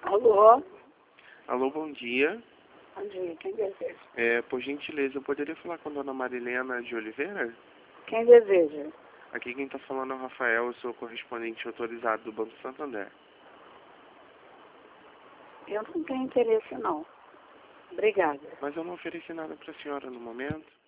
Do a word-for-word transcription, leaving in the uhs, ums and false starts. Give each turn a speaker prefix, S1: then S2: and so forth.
S1: Alô?
S2: Alô, bom dia.
S1: Bom dia, quem deseja?
S2: É, por gentileza, eu poderia falar com a dona Marilena de Oliveira?
S1: Quem deseja?
S2: Aqui quem está falando é o Rafael, eu sou correspondente autorizado do Banco Santander.
S1: Eu não tenho interesse, não. Obrigada.
S2: Mas eu não ofereci nada para a senhora no momento.